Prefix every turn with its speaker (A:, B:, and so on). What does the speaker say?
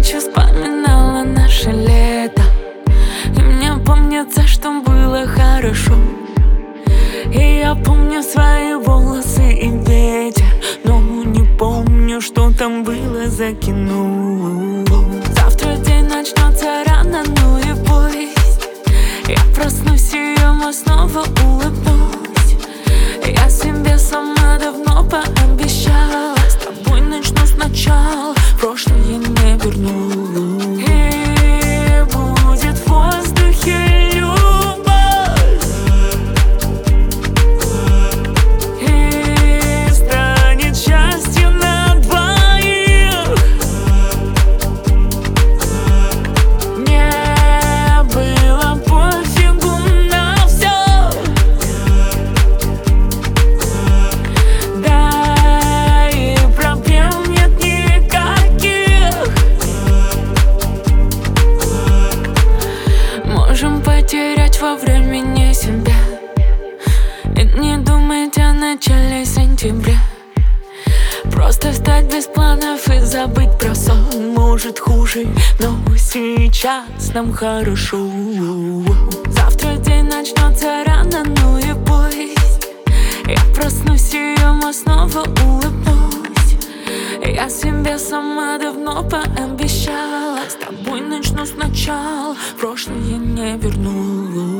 A: ночью вспоминала наше лето, и мне помнится, что было хорошо. И я помню свои волосы и ветер, но не помню, что там было за кино. Завтра день начнется рано, ну и пусть я проснусь, и я снова улыбнусь. Я себе сама давно пообещала, с тобой начну сначала, прошлое не верну. И будет в воздухе любовь, и станет счастье на двоих. Мне было пофигу на все, да и проблем нет никаких. Можем потерять во времени себя и не думать о начале сентября. Просто встать без планов и забыть про сон. Может хуже, но сейчас нам хорошо. Завтра день начнется рано, ну и пусть я проснусь, и я снова улыбнусь. Я себе сама давно пообещала, с тобой начну сначала, прошлое не верну.